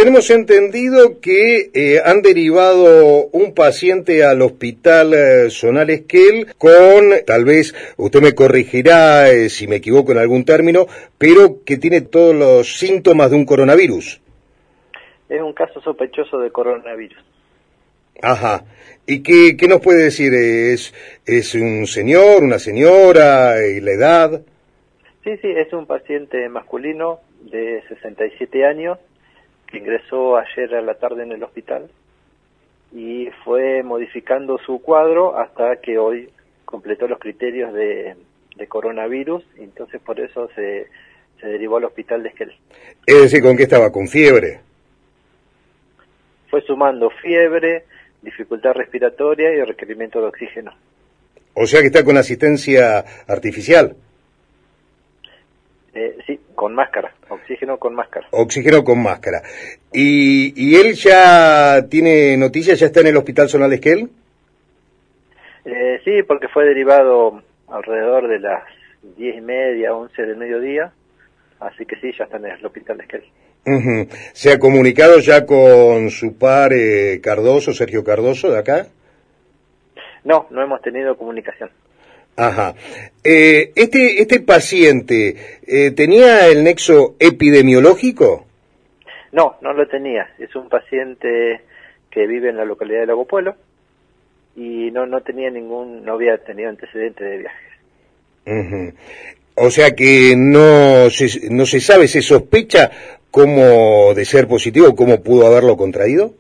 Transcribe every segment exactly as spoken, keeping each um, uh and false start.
tenemos entendido que eh, han derivado un paciente al hospital eh, Zonal Esquel con, tal vez usted me corregirá eh, si me equivoco en algún término, pero que tiene todos los síntomas de un coronavirus. Es un caso sospechoso de coronavirus. Ajá. ¿Y qué, qué nos puede decir? ¿Es, es un señor, una señora, y la edad? Sí, sí, es un paciente masculino de sesenta y siete años que ingresó ayer a la tarde en el hospital y fue modificando su cuadro hasta que hoy completó los criterios de, de coronavirus, y entonces por eso se, se derivó al hospital de Esquel. Es decir, ¿con qué estaba? ¿Con fiebre? Fue sumando fiebre, dificultad respiratoria y requerimiento de oxígeno. O sea que está con asistencia artificial. Eh, sí, con máscara, oxígeno con máscara. Oxígeno con máscara. ¿Y, y él ya tiene noticias? ¿Ya está en el hospital Zonal Esquel? Eh, sí, porque fue derivado alrededor de las diez y media, once del mediodía, así que sí, ya está en el hospital de Esquel. Uh-huh. ¿Se ha comunicado ya con su par eh, Cardoso, Sergio Cardoso, de acá? No, no hemos tenido comunicación. Ajá. Eh, este, este paciente, eh, ¿tenía el nexo epidemiológico? No, no lo tenía. Es un paciente que vive en la localidad de Lago Puelo y no, no tenía ningún, no había tenido antecedentes de viajes. Uh-huh. O sea que no se, no se sabe, se sospecha cómo, de ser positivo, cómo pudo haberlo contraído.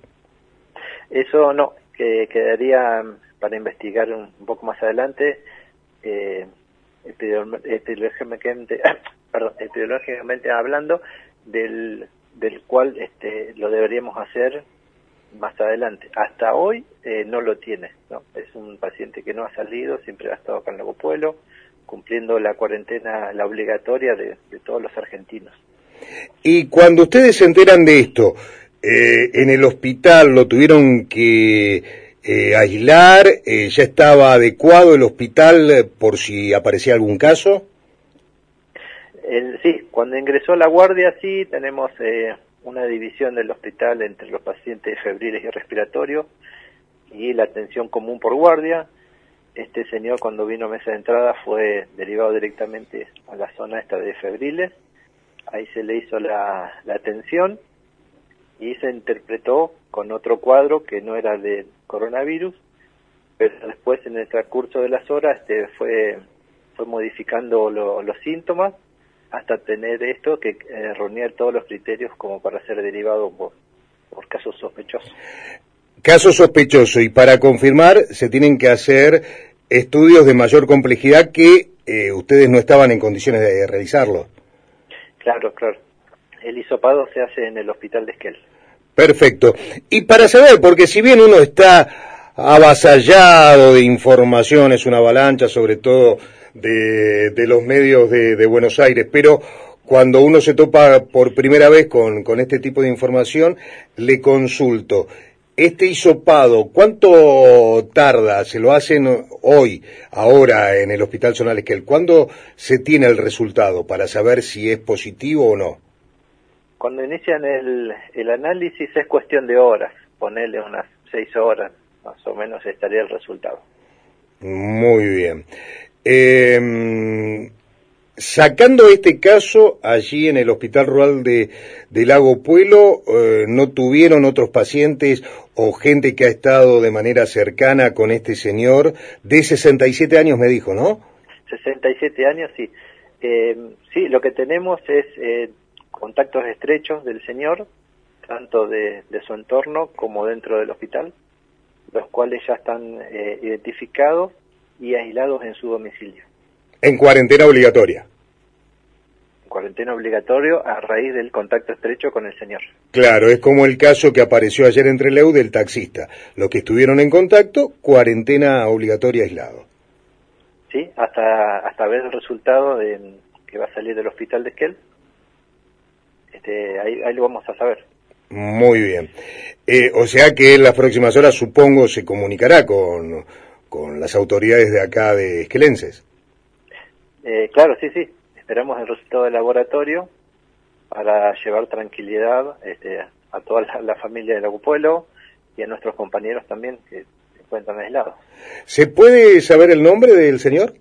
Eso no, que quedaría para investigar un, un poco más adelante. Eh, epidemiológicamente, perdón, epidemiológicamente hablando, del, del cual este, lo deberíamos hacer más adelante. Hasta hoy eh, no lo tiene, ¿no? Es un paciente que no ha salido, siempre ha estado acá en Lago Puelo, cumpliendo la cuarentena, la obligatoria de, de todos los argentinos. Y cuando ustedes se enteran de esto, eh, en el hospital lo tuvieron que Eh, aislar, eh, ¿ya estaba adecuado el hospital eh, por si aparecía algún caso? El, sí, cuando ingresó a la guardia, sí, tenemos eh, una división del hospital entre los pacientes febriles y respiratorios y la atención común por guardia. Este señor, cuando vino a mesa de entrada, fue derivado directamente a la zona esta de febriles. Ahí se le hizo la, la atención y se interpretó con otro cuadro que no era de coronavirus, pero después en el transcurso de las horas este, fue, fue modificando lo, los síntomas hasta tener esto que eh, reunía todos los criterios como para ser derivado por, por casos sospechosos. Caso sospechoso, y para confirmar se tienen que hacer estudios de mayor complejidad que eh, ustedes no estaban en condiciones de realizarlo. Claro, claro. El hisopado se hace en el hospital de Esquel. Perfecto. Y para saber, porque si bien uno está avasallado de informaciones, una avalancha sobre todo de, de los medios de, de Buenos Aires, pero cuando uno se topa por primera vez con, con este tipo de información, le consulto. Este hisopado, ¿cuánto tarda? ¿Se lo hacen hoy, ahora en el Hospital Zonal Esquel? ¿Cuándo se tiene el resultado para saber si es positivo o no? Cuando inician el, el análisis es cuestión de horas, ponerle unas seis horas, más o menos estaría el resultado. Muy bien. Eh, sacando este caso, allí en el Hospital Rural de, de Lago Puelo, eh, ¿no tuvieron otros pacientes o gente que ha estado de manera cercana con este señor de sesenta y siete años, me dijo, ¿no? sesenta y siete años, sí. Eh, sí, lo que tenemos es eh, contactos estrechos del señor, tanto de, de su entorno como dentro del hospital, los cuales ya están eh, identificados y aislados en su domicilio. En cuarentena obligatoria. En cuarentena obligatorio a raíz del contacto estrecho con el señor. Claro, es como el caso que apareció ayer en Trelew del taxista. Los que estuvieron en contacto, cuarentena obligatoria aislado. Sí, hasta hasta ver el resultado de, que va a salir del hospital de Esquel. Este, ahí, ahí lo vamos a saber. Muy bien. Eh, o sea que en las próximas horas, supongo, se comunicará con, con las autoridades de acá de Esquelenses. Eh, claro, sí, sí. Esperamos el resultado del laboratorio para llevar tranquilidad este, a toda la, la familia de Lago Puelo y a nuestros compañeros también que se encuentran aislados. ¿Se puede saber el nombre del señor?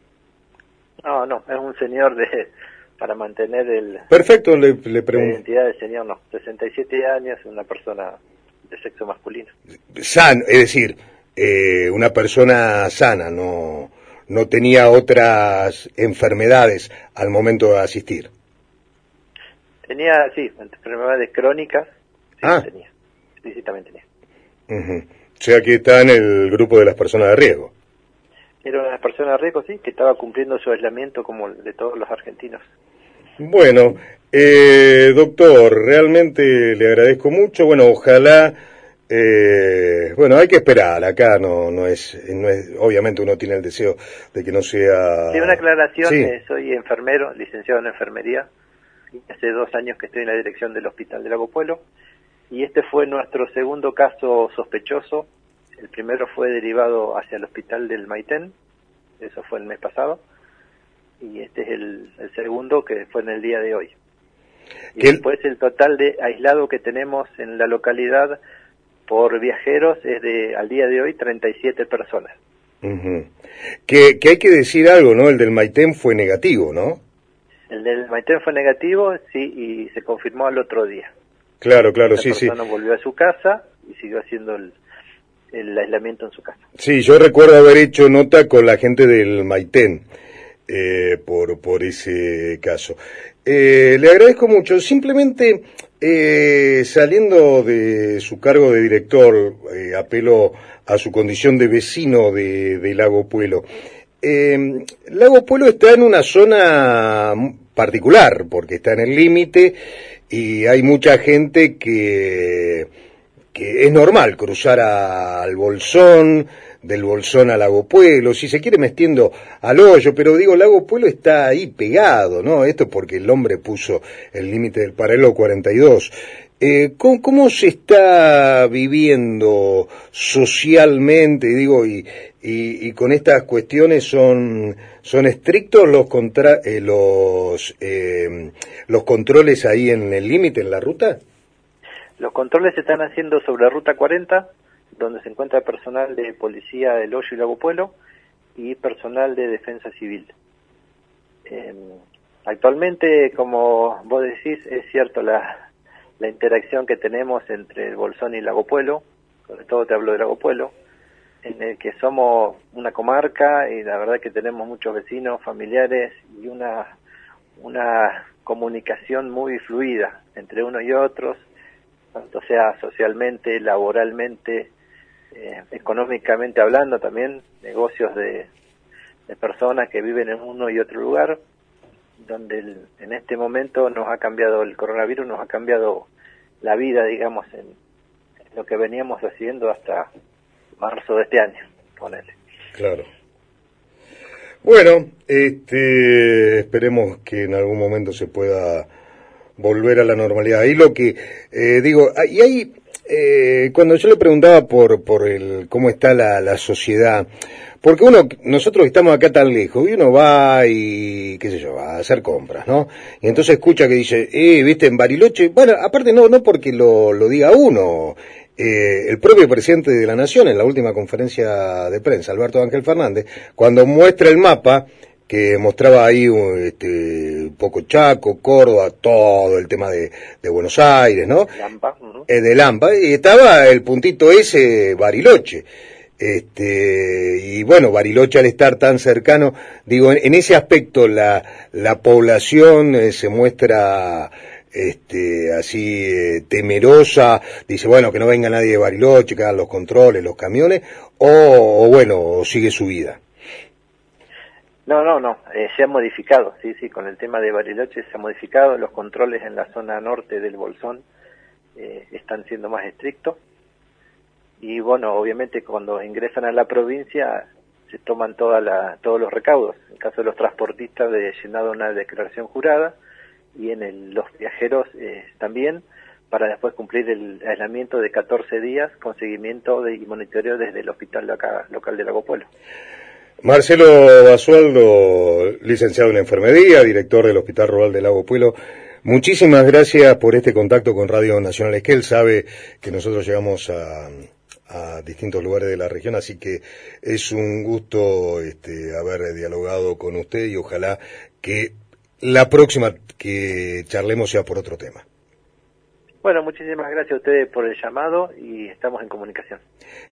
No, no, es un señor de para mantener el Perfecto, le, le la pregunto. identidad del señor, no, sesenta y siete años, una persona de sexo masculino. San, es decir, eh, una persona sana, no, no tenía otras enfermedades al momento de asistir. Tenía, sí, enfermedades crónicas, sí, Ah. tenía, explícitamente tenía. Uh-huh. O sea que está en el grupo de las personas de riesgo. Era una persona de riesgo, sí, que estaba cumpliendo su aislamiento como el de todos los argentinos. Bueno, eh, doctor, realmente le agradezco mucho. Bueno, ojalá, eh, bueno, hay que esperar. Acá no, no es, no es, obviamente uno tiene el deseo de que no sea. Sí, una aclaración. Sí. Eh, soy enfermero, licenciado en enfermería. Hace dos años que estoy en la dirección del Hospital de Lago Puelo. Y este fue nuestro segundo caso sospechoso. El primero fue derivado hacia el Hospital del Maitén. Eso fue el mes pasado. Y este es el, el segundo, que fue en el día de hoy. Y ¿Qué? después el total de aislado que tenemos en la localidad por viajeros es de, al día de hoy, treinta y siete personas. Uh-huh. que, que hay que decir algo, ¿no? El del Maitén fue negativo, ¿no? El del Maitén fue negativo, sí, y se confirmó al otro día. Claro, claro, La sí, sí. persona volvió a su casa y siguió haciendo el, el aislamiento en su casa. Sí, yo recuerdo haber hecho nota con la gente del Maitén eh, por, por ese caso. Eh, le agradezco mucho. Simplemente, eh, saliendo de su cargo de director, eh, apelo a su condición de vecino de, de Lago Puelo. Eh, Lago Puelo está en una zona particular, porque está en el límite y hay mucha gente que, que es normal cruzar a, al Bolsón, del Bolsón a Lago Puelo, si se quiere metiendo al hoyo, pero digo, Lago Puelo está ahí pegado, ¿no? Esto porque el hombre puso el límite del paralelo cuarenta y dos. Eh, ¿cómo, ¿Cómo se está viviendo socialmente, digo, y, y, y con estas cuestiones son, son estrictos los contra, eh, los, eh, los controles ahí en el límite, en la ruta? Los controles se están haciendo sobre Ruta cuarenta, donde se encuentra personal de Policía del Hoyo y Lago Puelo y personal de Defensa Civil. Eh, actualmente, como vos decís, es cierto la, la interacción que tenemos entre el Bolsón y Lago Puelo, sobre todo te hablo de Lago Puelo, en el que somos una comarca y la verdad que tenemos muchos vecinos, familiares y una, una comunicación muy fluida entre unos y otros, tanto sea socialmente, laboralmente, eh, económicamente hablando también, negocios de, de personas que viven en uno y otro lugar, donde el, en este momento nos ha cambiado el coronavirus, nos ha cambiado la vida, digamos, en, en lo que veníamos haciendo hasta marzo de este año, ponele. Claro. Bueno, este, esperemos que en algún momento se pueda volver a la normalidad. Ahí lo que eh, digo, y ahí eh, cuando yo le preguntaba por por el cómo está la, la sociedad, porque uno, nosotros estamos acá tan lejos y uno va y qué sé yo, va a hacer compras, ¿no? Y entonces escucha que dice, eh, viste, en Bariloche, bueno, aparte no no porque lo lo diga uno, eh, el propio presidente de la Nación en la última conferencia de prensa, Alberto Ángel Fernández, cuando muestra el mapa que mostraba ahí este, un poco Chaco, Córdoba, todo el tema de, de Buenos Aires, ¿no? Lampa, uh-huh. eh, de Lampa, y estaba el puntito ese, Bariloche. Este, y bueno, Bariloche al estar tan cercano, digo, en, en ese aspecto la, la población eh, se muestra este, así eh, temerosa, dice, bueno, que no venga nadie de Bariloche, que hagan los controles, los camiones, o, o bueno, o sigue su vida. No, no, no, eh, se ha modificado, sí, sí, con el tema de Bariloche se ha modificado, los controles en la zona norte del Bolsón eh, están siendo más estrictos y bueno, obviamente cuando ingresan a la provincia se toman toda la, todos los recaudos, en el caso de los transportistas de llenado una declaración jurada y en el, los viajeros eh, también, para después cumplir el aislamiento de catorce días con seguimiento de, y monitoreo desde el hospital local, local de Lago Puelo. Marcelo Basualdo, licenciado en enfermería, director del Hospital Rural de Lago Puelo. Muchísimas gracias por este contacto con Radio Nacional Esquel. Sabe que nosotros llegamos a, a distintos lugares de la región, así que es un gusto este, haber dialogado con usted y ojalá que la próxima que charlemos sea por otro tema. Bueno, muchísimas gracias a ustedes por el llamado y estamos en comunicación.